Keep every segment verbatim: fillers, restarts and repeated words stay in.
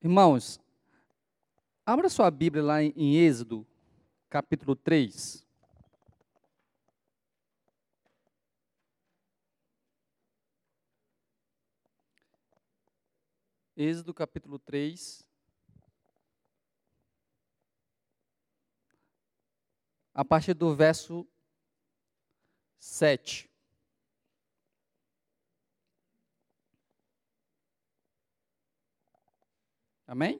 Irmãos, abra sua Bíblia lá em, em Êxodo, capítulo três. Êxodo, capítulo três. A partir do verso sete. Amém?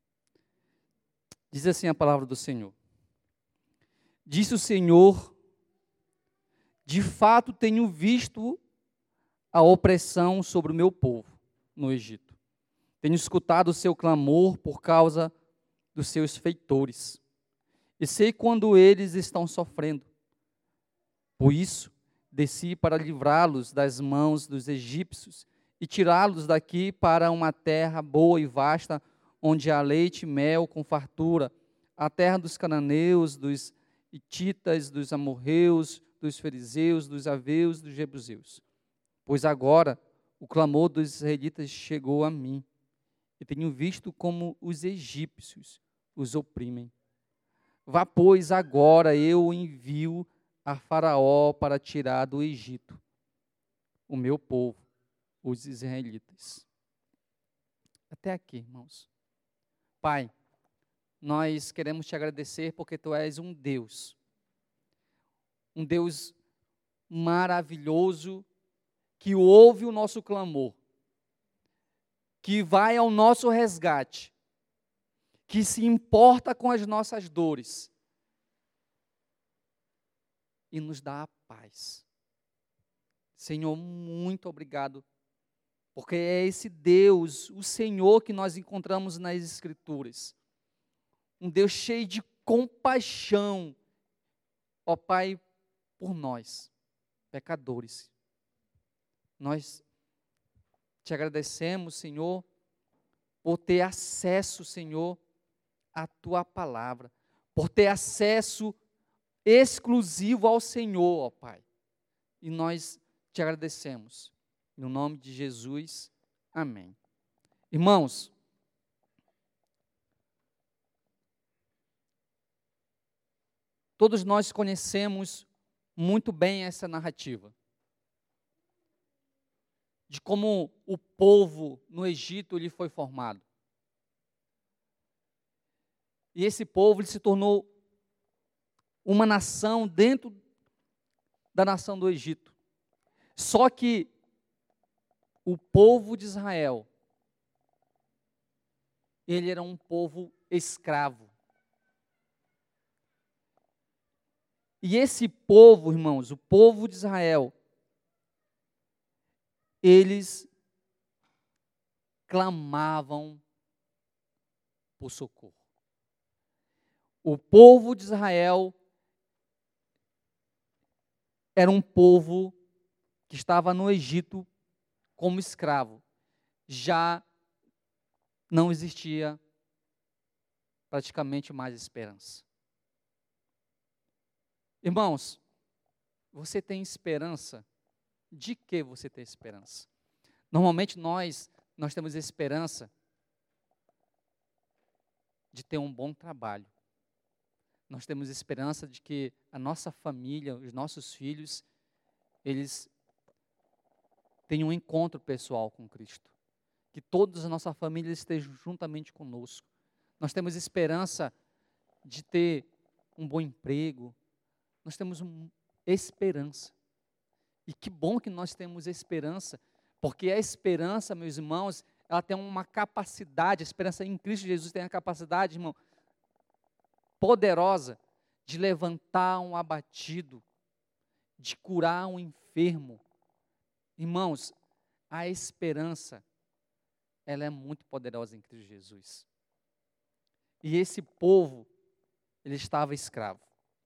Diz assim a palavra do Senhor. Disse o Senhor: de fato tenho visto a opressão sobre o meu povo no Egito. Tenho escutado o seu clamor por causa dos seus feitores. E sei quando eles estão sofrendo. Por isso, desci para livrá-los das mãos dos egípcios e tirá-los daqui para uma terra boa e vasta, onde há leite e mel com fartura, a terra dos cananeus, dos hititas, dos amorreus, dos fariseus, dos aveus, dos jebuseus. Pois agora o clamor dos israelitas chegou a mim, e tenho visto como os egípcios os oprimem. Vá, pois, agora eu envio a Faraó para tirar do Egito o meu povo, os israelitas. Até aqui, irmãos. Pai, nós queremos te agradecer porque tu és um Deus, um Deus maravilhoso, que ouve o nosso clamor, que vai ao nosso resgate, que se importa com as nossas dores e nos dá a paz. Senhor, muito obrigado, porque é esse Deus, o Senhor, que nós encontramos nas Escrituras. Um Deus cheio de compaixão, ó Pai, por nós, pecadores. Nós te agradecemos, Senhor, por ter acesso, Senhor, à Tua palavra, por ter acesso exclusivo ao Senhor, ó Pai. E nós te agradecemos. No nome de Jesus, amém. Irmãos, todos nós conhecemos muito bem essa narrativa, de como o povo no Egito ele foi formado. E esse povo ele se tornou uma nação dentro da nação do Egito. Só que o povo de Israel, ele era um povo escravo. E esse povo, irmãos, o povo de Israel, eles clamavam por socorro. O povo de Israel era um povo que estava no Egito como escravo. Já não existia praticamente mais esperança. Irmãos, você tem esperança? De que você tem esperança? Normalmente nós, nós temos esperança de ter um bom trabalho. Nós temos esperança de que a nossa família, os nossos filhos, eles tenham um encontro pessoal com Cristo. Que todos a nossa família estejam juntamente conosco. Nós temos esperança de ter um bom emprego. Nós temos uma esperança. E que bom que nós temos esperança, porque a esperança, meus irmãos, ela tem uma capacidade, a esperança em Cristo Jesus tem a capacidade, irmão, poderosa de levantar um abatido, de curar um enfermo. Irmãos, a esperança, ela é muito poderosa em Cristo Jesus. E esse povo, ele estava escravo.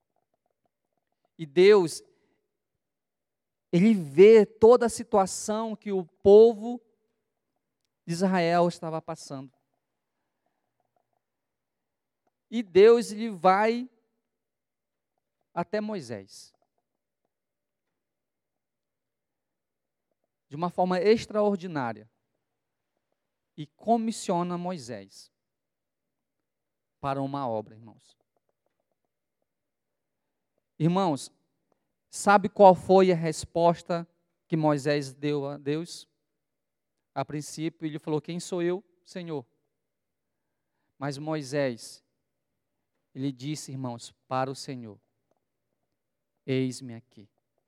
E Deus, Ele vê toda a situação que o povo de Israel estava passando. E Deus, Ele vai até Moisés. De uma forma extraordinária. e comissiona Moisés para uma obra, irmãos. Irmãos, sabe qual foi a resposta que Moisés deu a Deus? A princípio, ele falou: quem sou eu, Senhor? Mas Moisés, ele disse, irmãos, para o Senhor: eis-me aqui.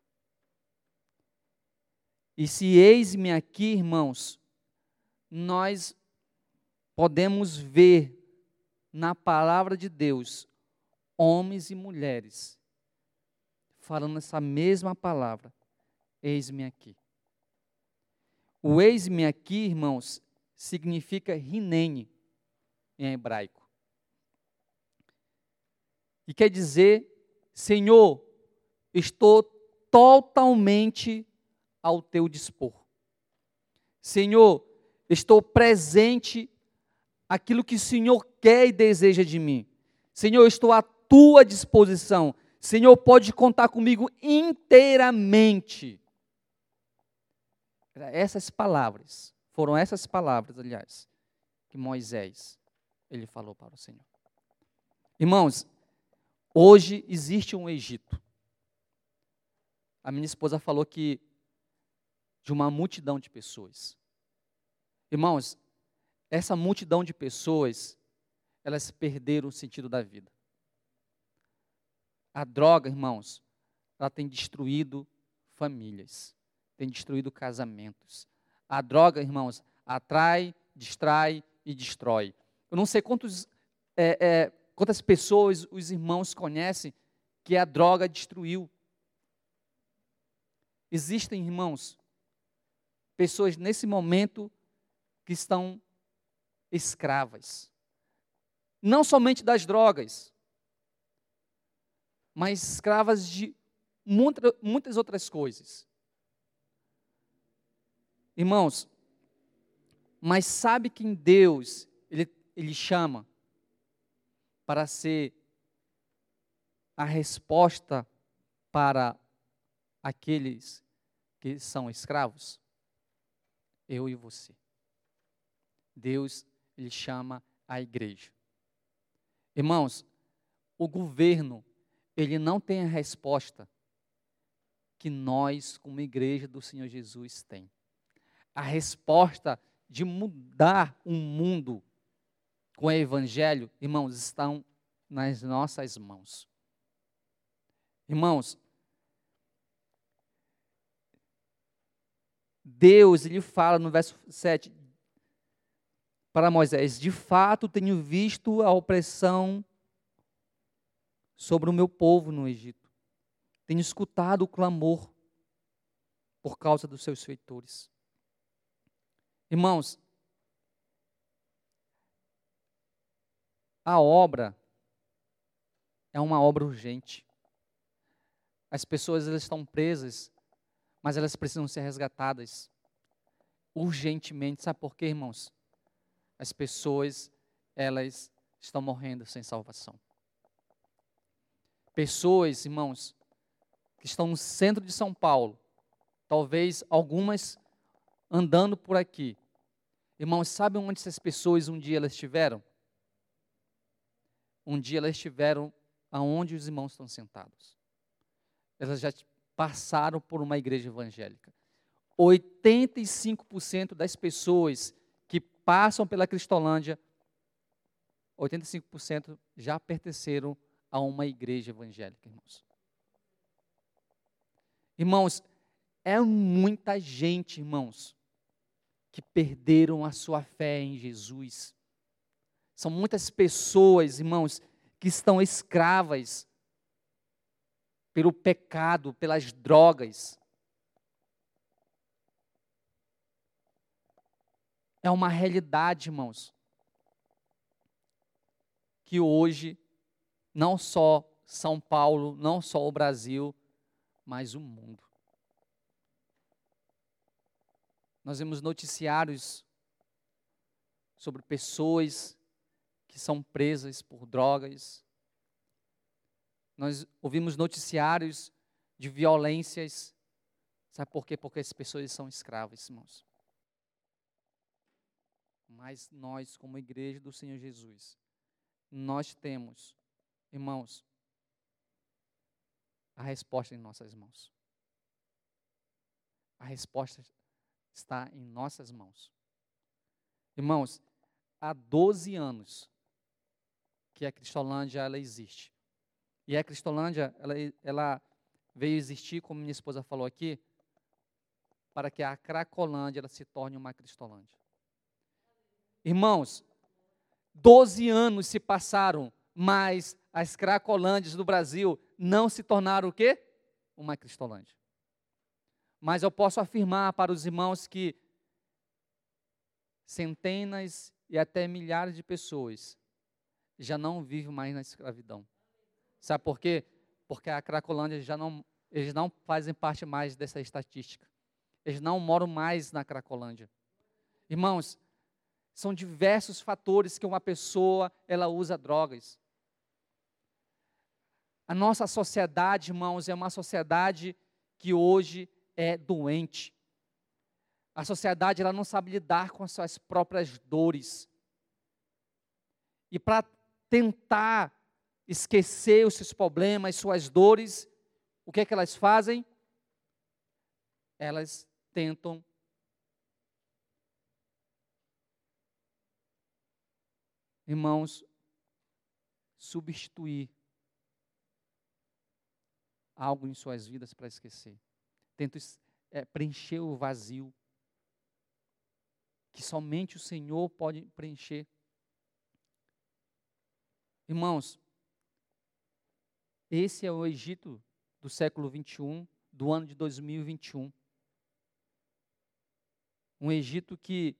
E se eis-me aqui, irmãos, nós podemos ver na palavra de Deus homens e mulheres falando essa mesma palavra: eis-me aqui. O eis-me aqui, irmãos, significa hinene em hebraico. E quer dizer: Senhor, estou totalmente ao teu dispor. Senhor, estou presente aquilo que o Senhor quer e deseja de mim. Senhor, estou à tua disposição. Senhor, pode contar comigo inteiramente. Essas palavras, foram essas palavras, aliás, que Moisés, ele falou para o Senhor. Irmãos, hoje existe um Egito. A minha esposa falou que de uma multidão de pessoas. Irmãos, essa multidão de pessoas, elas perderam o sentido da vida. A droga, irmãos, ela tem destruído famílias, tem destruído casamentos. A droga, irmãos, atrai, distrai e destrói. Eu não sei quantos, é, é, quantas pessoas os irmãos conhecem que a droga destruiu. Existem, irmãos, pessoas nesse momento que estão escravas, não somente das drogas, mas escravas de muita, muitas outras coisas. Irmãos, mas sabe quem Deus, Ele, Ele chama para ser a resposta para aqueles que são escravos? Eu e você. Deus, Ele chama a igreja. Irmãos, o governo, ele não tem a resposta que nós, como igreja do Senhor Jesus, tem. A resposta de mudar um mundo com o evangelho, irmãos, estão nas nossas mãos. Irmãos, Deus, Ele fala no verso sete, para Moisés: de fato tenho visto a opressão sobre o meu povo no Egito. Tenho escutado o clamor por causa dos seus feitores. Irmãos, a obra é uma obra urgente. As pessoas, elas estão presas, mas elas precisam ser resgatadas urgentemente. Sabe por quê, irmãos? As pessoas, elas estão morrendo sem salvação. Pessoas, irmãos, que estão no centro de São Paulo, talvez algumas andando por aqui. Irmãos, sabe onde essas pessoas um dia elas estiveram? Um dia elas estiveram aonde os irmãos estão sentados. Elas já passaram por uma igreja evangélica. oitenta e cinco por cento das pessoas que passam pela Cristolândia, oitenta e cinco por cento já pertenceram a uma igreja evangélica, irmãos. Irmãos, é muita gente, irmãos, que perderam a sua fé em Jesus. São muitas pessoas, irmãos, que estão escravas pelo pecado, pelas drogas. É uma realidade, irmãos, que hoje, não só São Paulo, não só o Brasil, mas o mundo. Nós vemos noticiários sobre pessoas que são presas por drogas. Nós ouvimos noticiários de violências. Sabe por quê? Porque as pessoas são escravas, irmãos. Mas nós, como igreja do Senhor Jesus, nós temos, irmãos, a resposta em nossas mãos. A resposta está em nossas mãos. Irmãos, há doze anos que a Cristolândia ela existe. E a Cristolândia, ela, ela veio existir, como minha esposa falou aqui, para que a Cracolândia ela se torne uma Cristolândia. Irmãos, doze anos se passaram, mas as Cracolândias do Brasil não se tornaram o quê? Uma Cristolândia. Mas eu posso afirmar para os irmãos que centenas e até milhares de pessoas já não vivem mais na escravidão. Sabe por quê? Porque a Cracolândia já não, eles não fazem parte mais dessa estatística. Eles não moram mais na Cracolândia. Irmãos, são diversos fatores que uma pessoa, ela usa drogas. A nossa sociedade, irmãos, é uma sociedade que hoje é doente. A sociedade, ela não sabe lidar com as suas próprias dores. E para tentar esquecer os seus problemas, suas dores, o que é que elas fazem? Elas tentam irmãos, substituir algo em suas vidas para esquecer. Tentam é, preencher o vazio que somente o Senhor pode preencher. Irmãos, esse é o Egito do século vinte e um, do ano de dois mil e vinte e um. Um Egito que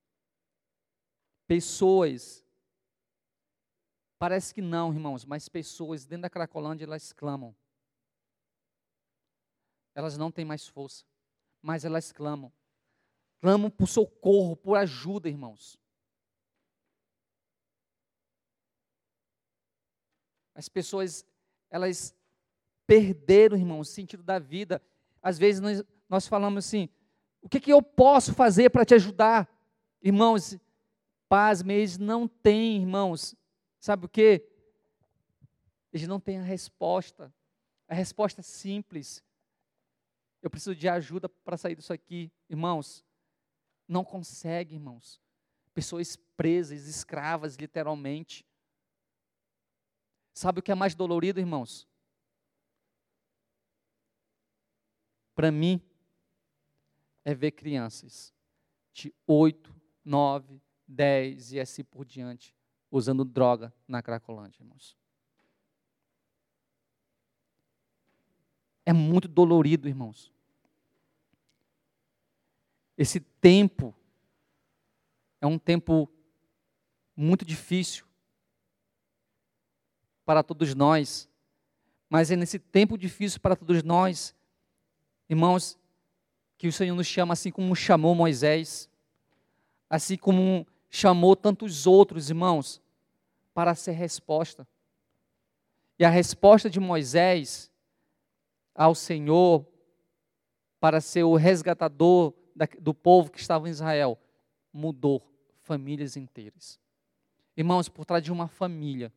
pessoas, parece que não, irmãos, mas pessoas dentro da Cracolândia, elas clamam. Elas não têm mais força, mas elas clamam. Clamam por socorro, por ajuda, irmãos. As pessoas, elas perderam, irmãos, o sentido da vida. Às vezes nós, nós falamos assim, o que, que eu posso fazer para te ajudar? Irmãos, pasme, eles não têm, irmãos, sabe o quê? Eles não têm a resposta. A resposta é simples. Eu preciso de ajuda para sair disso aqui. Irmãos, não consegue, irmãos. Pessoas presas, escravas, literalmente. Sabe o que é mais dolorido, irmãos? Para mim, é ver crianças de oito, nove, dez e assim por diante, usando droga na Cracolândia, irmãos. É muito dolorido, irmãos. Esse tempo é um tempo muito difícil para todos nós, mas é nesse tempo difícil para todos nós, irmãos, que o Senhor nos chama assim como chamou Moisés, assim como chamou tantos outros, irmãos, para ser resposta. E a resposta de Moisés ao Senhor, para ser o resgatador da, do povo que estava em Israel, mudou famílias inteiras. Irmãos, por trás de uma família,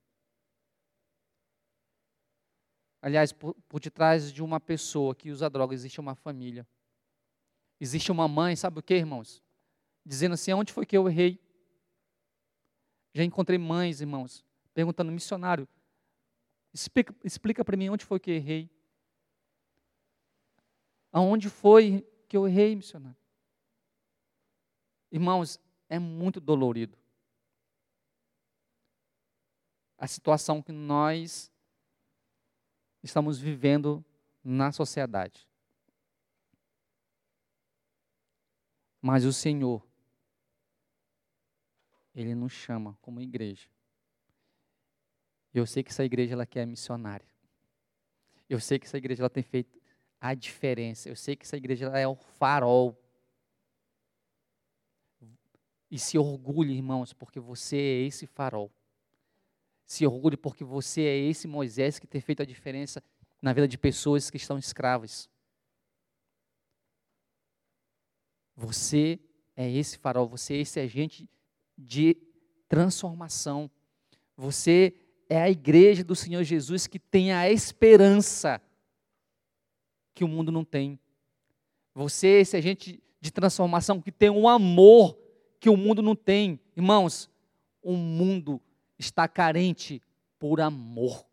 aliás, por, por detrás de uma pessoa que usa droga, existe uma família. Existe uma mãe, sabe o que, irmãos? Dizendo assim, onde foi que eu errei? Já encontrei mães, irmãos, perguntando, missionário, explica, explica para mim onde foi que eu errei. Aonde foi que eu errei, missionário? Irmãos, é muito dolorido a situação que nós estamos vivendo na sociedade. Mas o Senhor, Ele nos chama como igreja. Eu sei que essa igreja ela quer missionária. Eu sei que essa igreja ela tem feito a diferença. Eu sei que essa igreja ela é o farol. E se orgulhe, irmãos, porque você é esse farol. Se orgulhe porque você é esse Moisés que tem feito a diferença na vida de pessoas que estão escravas. Você é esse farol, você é esse agente de transformação. Você é a igreja do Senhor Jesus que tem a esperança que o mundo não tem. Você é esse agente de transformação que tem um amor que o mundo não tem. Irmãos, o mundo está carente por amor.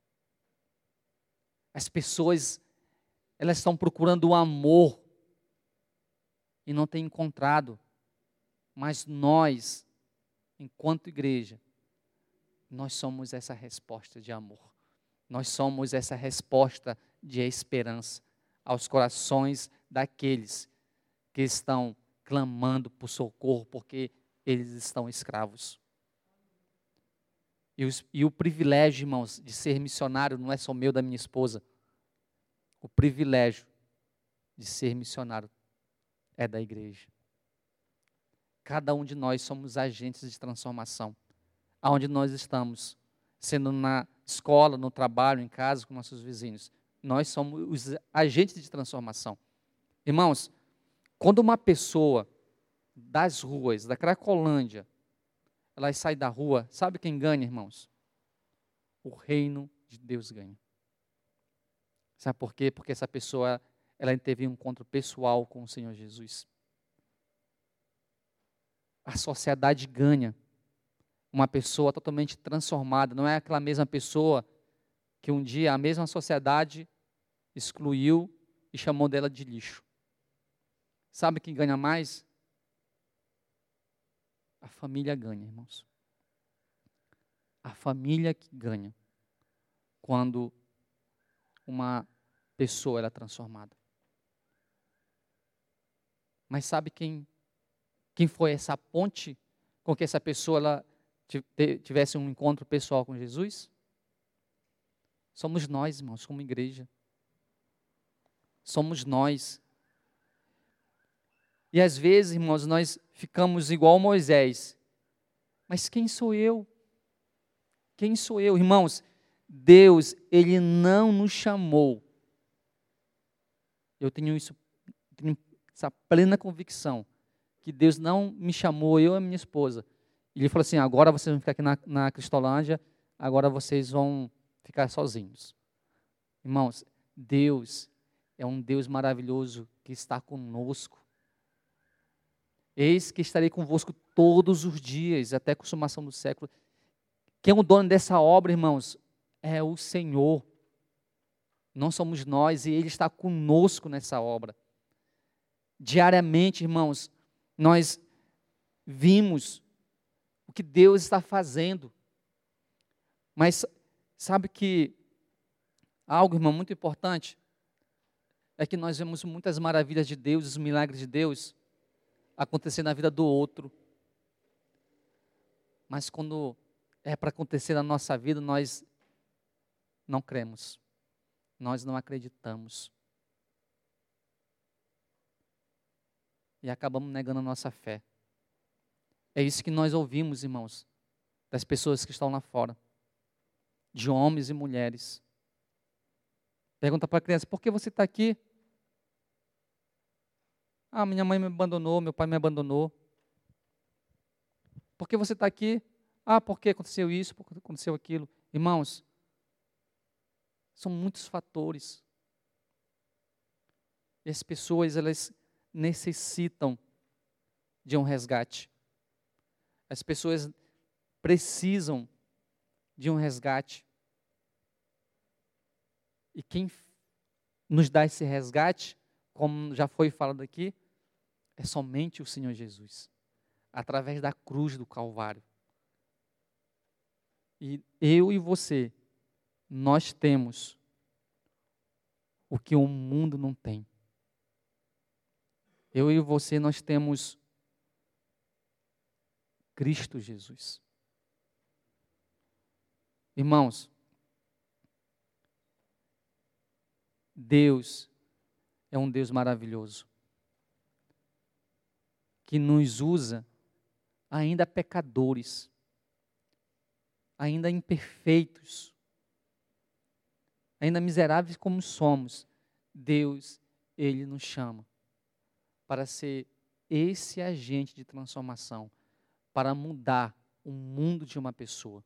As pessoas, elas estão procurando o amor e não têm encontrado. Mas nós, enquanto igreja, nós somos essa resposta de amor. Nós somos essa resposta de esperança aos corações daqueles que estão clamando por socorro, porque eles estão escravos. E, os, e o privilégio, irmãos, de ser missionário não é só meu, da minha esposa. O privilégio de ser missionário é da igreja. Cada um de nós somos agentes de transformação. Aonde nós estamos, sendo na escola, no trabalho, em casa, com nossos vizinhos, nós somos os agentes de transformação. Irmãos, quando uma pessoa das ruas, da Cracolândia, ela sai da rua, sabe quem ganha, irmãos? O reino de Deus ganha. Sabe por quê? Porque essa pessoa, ela teve um encontro pessoal com o Senhor Jesus. A sociedade ganha. Uma pessoa totalmente transformada, não é aquela mesma pessoa que um dia a mesma sociedade excluiu e chamou dela de lixo. Sabe quem ganha mais? A família ganha, irmãos. A família que ganha quando uma pessoa ela é transformada. Mas sabe quem, quem foi essa ponte com que essa pessoa ela tivesse um encontro pessoal com Jesus? Somos nós, irmãos, como igreja. Somos nós. E às vezes, irmãos, nós ficamos igual Moisés. Mas quem sou eu? Quem sou eu? Irmãos, Deus, Ele não nos chamou. Eu tenho isso, tenho essa plena convicção, que Deus não me chamou, eu e a minha esposa. Ele falou assim, agora vocês vão ficar aqui na, na Cristolândia, agora vocês vão ficar sozinhos. Irmãos, Deus é um Deus maravilhoso que está conosco. Eis que estarei convosco todos os dias, até a consumação do século. Quem é o dono dessa obra, irmãos? É o Senhor. Não somos nós, e Ele está conosco nessa obra. Diariamente, irmãos, nós vimos o que Deus está fazendo. Mas sabe que algo, irmão, muito importante é que nós vemos muitas maravilhas de Deus, os milagres de Deus acontecer na vida do outro. Mas quando é para acontecer na nossa vida, nós não cremos. Nós não acreditamos. E acabamos negando a nossa fé. É isso que nós ouvimos, irmãos, das pessoas que estão lá fora, de homens e mulheres. Pergunta para a criança, por que você está aqui? Ah, minha mãe me abandonou, meu pai me abandonou. Por que você está aqui? Ah, porque aconteceu isso, porque aconteceu aquilo. Irmãos, são muitos fatores. E as pessoas, elas necessitam de um resgate. As pessoas precisam de um resgate. E quem nos dá esse resgate, como já foi falado aqui, é somente o Senhor Jesus, através da cruz do Calvário. E eu e você, nós temos o que o mundo não tem. Eu e você, nós temos Cristo Jesus. Irmãos, Deus é um Deus maravilhoso, que nos usa ainda pecadores, ainda imperfeitos, ainda miseráveis como somos. Deus, Ele nos chama para ser esse agente de transformação para mudar o mundo de uma pessoa.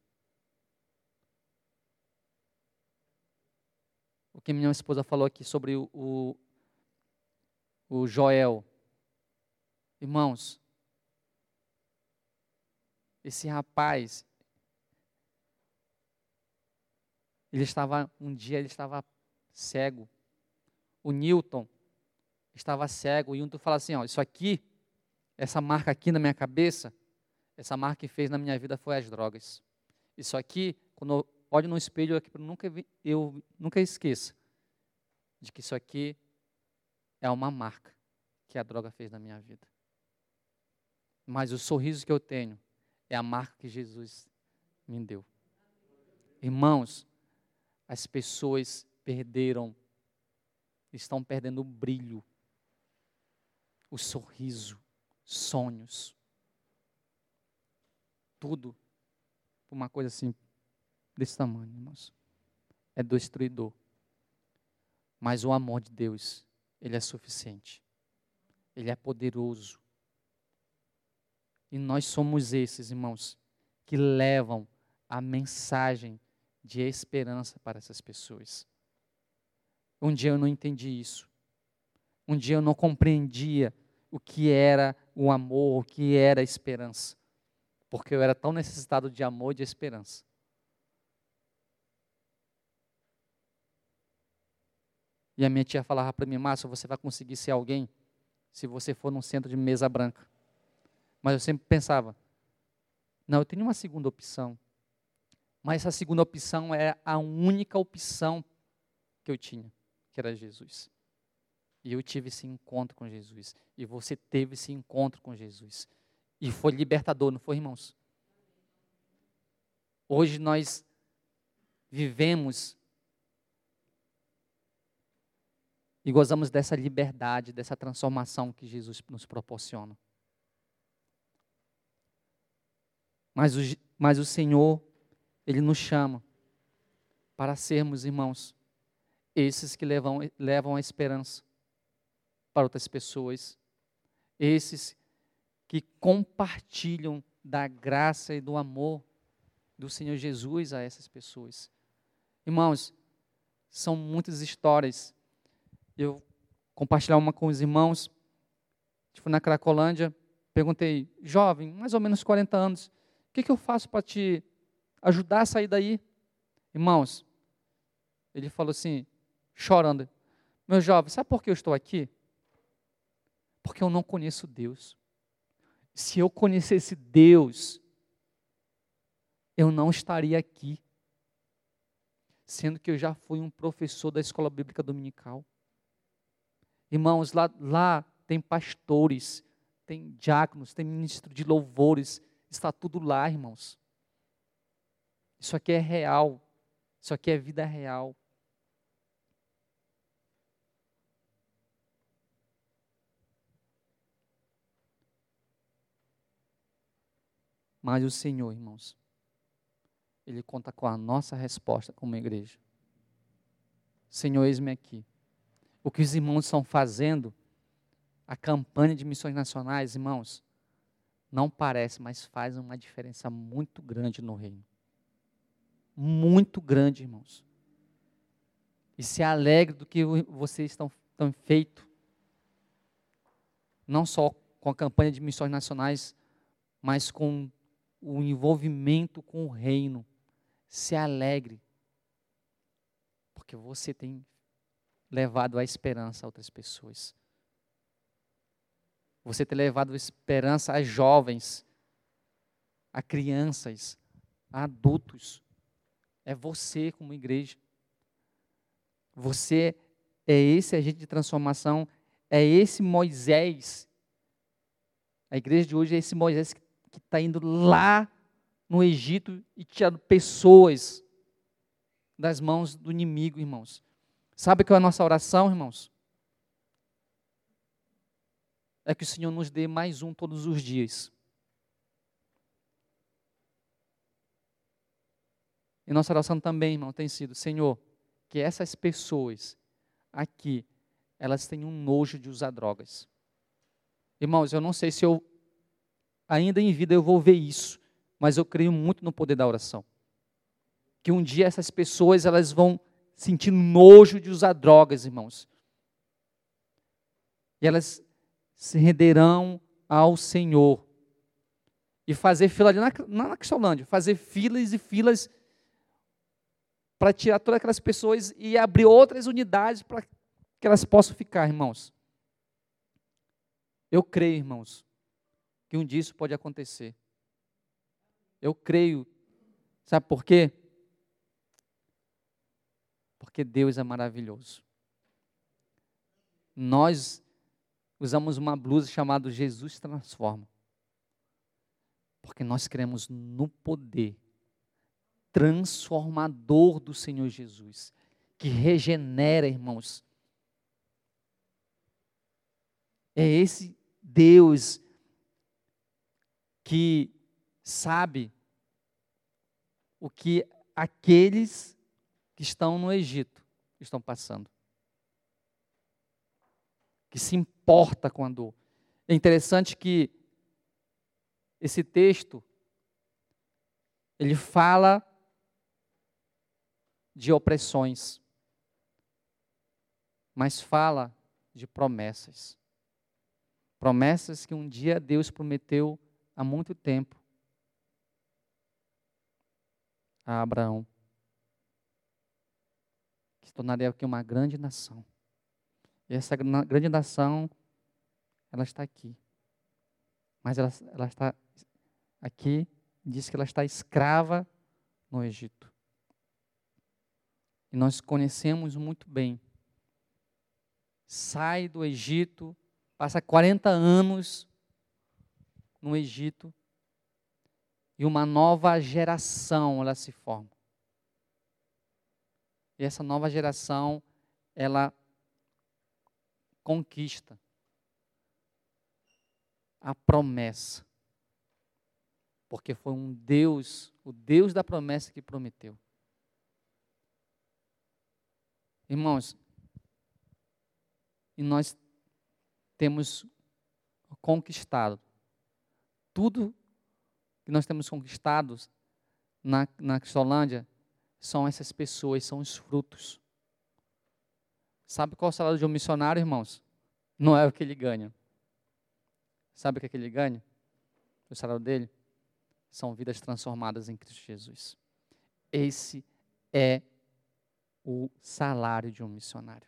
O que minha esposa falou aqui sobre o, o, o Joel. Irmãos, esse rapaz, ele estava, um dia ele estava cego. O Newton estava cego. O Newton fala assim, ó, isso aqui, essa marca aqui na minha cabeça, essa marca que fez na minha vida foi as drogas. Isso aqui, quando eu olho no espelho, eu nunca, vi, eu nunca esqueça de que isso aqui é uma marca que a droga fez na minha vida. Mas o sorriso que eu tenho é a marca que Jesus me deu. Irmãos, as pessoas perderam, estão perdendo o brilho, o sorriso, sonhos. Tudo por uma coisa assim, desse tamanho, irmãos. É destruidor. Mas o amor de Deus, Ele é suficiente. Ele é poderoso. E nós somos esses, irmãos, que levam a mensagem de esperança para essas pessoas. Um dia eu não entendi isso. Um dia eu não compreendia o que era o amor, o que era a esperança. Porque eu era tão necessitado de amor e de esperança. E a minha tia falava para mim, Márcio, você vai conseguir ser alguém se você for num centro de mesa branca. Mas eu sempre pensava, não, eu tenho uma segunda opção. Mas essa segunda opção é a única opção que eu tinha, que era Jesus. E eu tive esse encontro com Jesus. E você teve esse encontro com Jesus. E foi libertador, não foi, irmãos? Hoje nós vivemos e gozamos dessa liberdade, dessa transformação que Jesus nos proporciona. Mas o, mas o Senhor, Ele nos chama para sermos, irmãos, esses que levam, levam a esperança para outras pessoas, esses que compartilham da graça e do amor do Senhor Jesus a essas pessoas. Irmãos, são muitas histórias. Eu compartilhar uma com os irmãos, tipo na Cracolândia, perguntei, jovem, mais ou menos quarenta anos, o que, que eu faço para te ajudar a sair daí? Irmãos, ele falou assim, chorando, meu jovem, sabe por que eu estou aqui? Porque eu não conheço Deus. Se eu conhecesse Deus, eu não estaria aqui. Sendo que eu já fui um professor da escola bíblica dominical. Irmãos, lá, lá tem pastores, tem diáconos, tem ministro de louvores, está tudo lá, irmãos. Isso aqui é real, isso aqui é vida real. Mas o Senhor, irmãos, Ele conta com a nossa resposta como igreja. Senhor, eis-me aqui. O que os irmãos estão fazendo, a campanha de missões nacionais, irmãos, não parece, mas faz uma diferença muito grande no reino. Muito grande, irmãos. E se alegre do que vocês estão, estão feito. Não só com a campanha de missões nacionais, mas com o envolvimento com o reino. Se alegre. Porque você tem levado a esperança a outras pessoas. Você tem levado a esperança a jovens, a crianças, a adultos. É você como igreja. Você é esse agente de transformação, é esse Moisés. A igreja de hoje é esse Moisés que está indo lá no Egito e tirando pessoas das mãos do inimigo, irmãos. Sabe qual é a nossa oração, irmãos? É que o Senhor nos dê mais um todos os dias. E nossa oração também, irmão, tem sido, Senhor, que essas pessoas aqui, elas tenham um nojo de usar drogas. Irmãos, eu não sei se eu, ainda em vida, eu vou ver isso, mas eu creio muito no poder da oração. Que um dia essas pessoas, elas vão sentir nojo de usar drogas, irmãos. E elas se renderão ao Senhor. E fazer fila ali na, na Cristolândia, fazer filas e filas para tirar todas aquelas pessoas e abrir outras unidades para que elas possam ficar, irmãos. Eu creio, irmãos, que um dia isso pode acontecer. Eu creio. Sabe por quê? Porque Deus é maravilhoso. Nós usamos uma blusa chamada Jesus Transforma. Porque nós cremos no poder transformador do Senhor Jesus, que regenera, irmãos. É esse Deus que sabe o que aqueles que estão no Egito estão passando. Que se importa com a dor. É interessante que esse texto, ele fala de opressões, mas fala de promessas. Promessas que um dia Deus prometeu há muito tempo a Abraão, que se tornaria aqui uma grande nação. E essa grande nação, ela está aqui. Mas ela, ela está aqui, diz que ela está escrava no Egito. E nós conhecemos muito bem. Sai do Egito, passa quarenta anos no Egito, e uma nova geração ela se forma. E essa nova geração, ela conquista a promessa. Porque foi um Deus, o Deus da promessa que prometeu. Irmãos, e nós temos conquistado tudo que nós temos conquistado na, na Cristolândia são essas pessoas, são os frutos. Sabe qual é o salário de um missionário, irmãos? Não é o que ele ganha. Sabe o que, é que ele ganha? O salário dele? São vidas transformadas em Cristo Jesus. Esse é o salário de um missionário.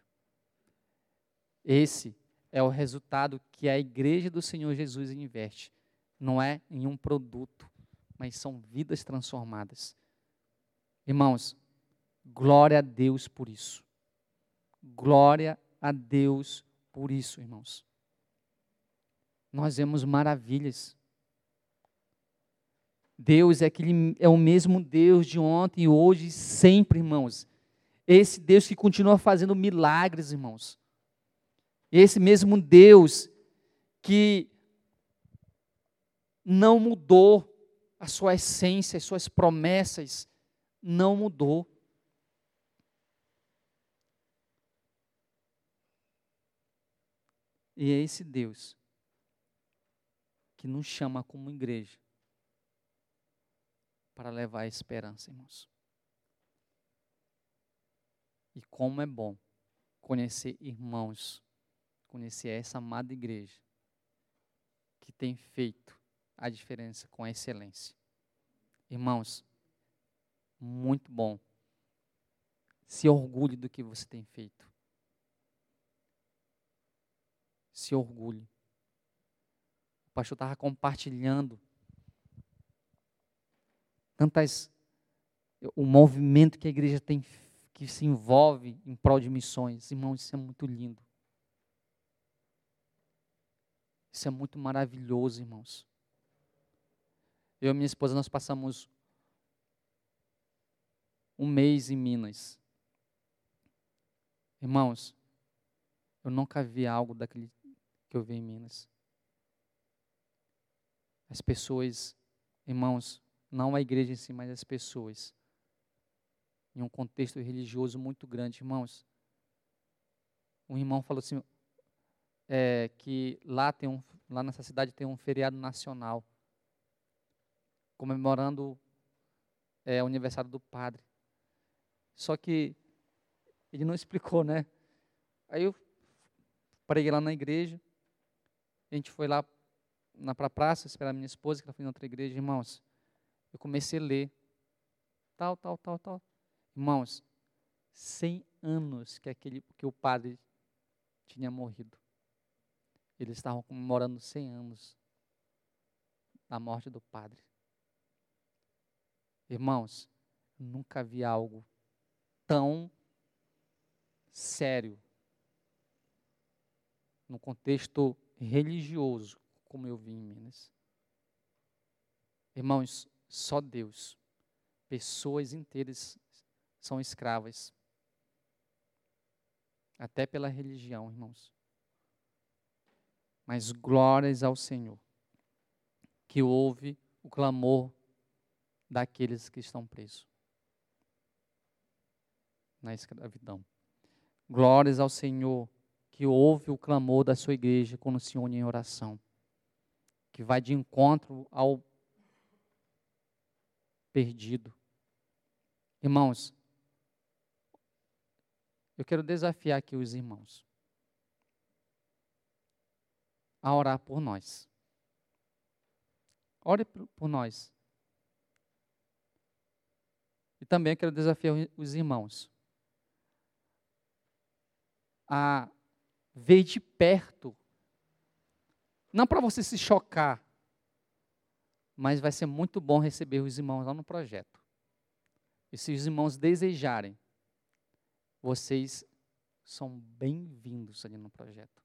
Esse é o resultado que a igreja do Senhor Jesus investe. Não é em um produto, mas são vidas transformadas. Irmãos, glória a Deus por isso. Glória a Deus por isso, irmãos. Nós vemos maravilhas. Deus é, aquele, é o mesmo Deus de ontem, hoje e sempre, irmãos. Esse Deus que continua fazendo milagres, irmãos. Esse mesmo Deus que não mudou a sua essência, as suas promessas, não mudou. E é esse Deus que nos chama como igreja para levar a esperança, irmãos. E como é bom conhecer irmãos, conhecer essa amada igreja que tem feito a diferença com excelência. Irmãos, muito bom. Se orgulhe do que você tem feito. Se orgulhe. O pastor estava compartilhando tantas, o movimento que a igreja tem, que se envolve em prol de missões. Irmãos, isso é muito lindo. Isso é muito maravilhoso, irmãos. Eu e minha esposa, nós passamos um mês em Minas. Irmãos, eu nunca vi algo daquele que eu vi em Minas. As pessoas, irmãos, não a igreja em si, mas as pessoas, em um contexto religioso muito grande, irmãos. Um irmão falou assim, é, que lá tem um, lá nessa cidade tem um feriado nacional, comemorando é, o aniversário do padre. Só que ele não explicou, né? Aí eu preguei lá na igreja, a gente foi lá na pra praça, esperar a minha esposa, que ela foi em outra igreja. Irmãos, eu comecei a ler, tal, tal, tal, tal. Irmãos, cem anos que, aquele, que o padre tinha morrido. Eles estavam comemorando cem anos da morte do padre. Irmãos, nunca vi algo tão sério no contexto religioso como eu vi em Minas. Irmãos, só Deus. Pessoas inteiras são escravas. Até pela religião, irmãos. Mas glórias ao Senhor, que ouve o clamor daqueles que estão presos na escravidão. Glórias ao Senhor, que ouve o clamor da sua igreja quando se une em oração, que vai de encontro ao perdido. Irmãos, eu quero desafiar aqui os irmãos a orar por nós. Ore por, por nós. E também eu quero desafiar os irmãos a ver de perto, não para você se chocar, mas vai ser muito bom receber os irmãos lá no projeto. E se os irmãos desejarem, vocês são bem-vindos ali no projeto.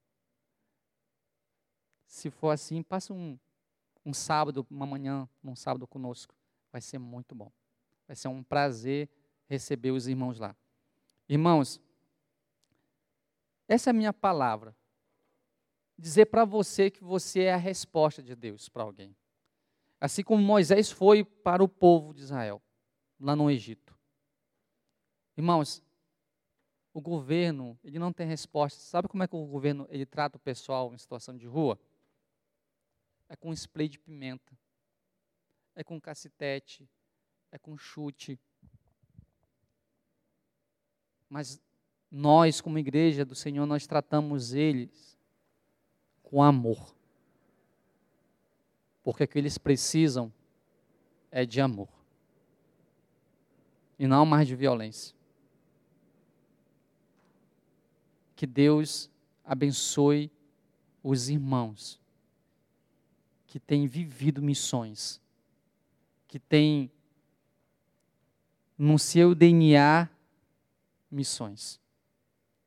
Se for assim, passa um, um sábado, uma manhã, um sábado conosco. Vai ser muito bom. Vai ser um prazer receber os irmãos lá. Irmãos, essa é a minha palavra. Dizer para você que você é a resposta de Deus para alguém. Assim como Moisés foi para o povo de Israel, lá no Egito. Irmãos, o governo, ele não tem resposta. Sabe como é que o governo ele trata o pessoal em situação de rua? É com spray de pimenta, é com cacetete, é com chute. Mas nós, como igreja do Senhor, nós tratamos eles com amor. Porque o que eles precisam é de amor. E não mais de violência. Que Deus abençoe os irmãos que têm vivido missões, que têm no seu D N A missões.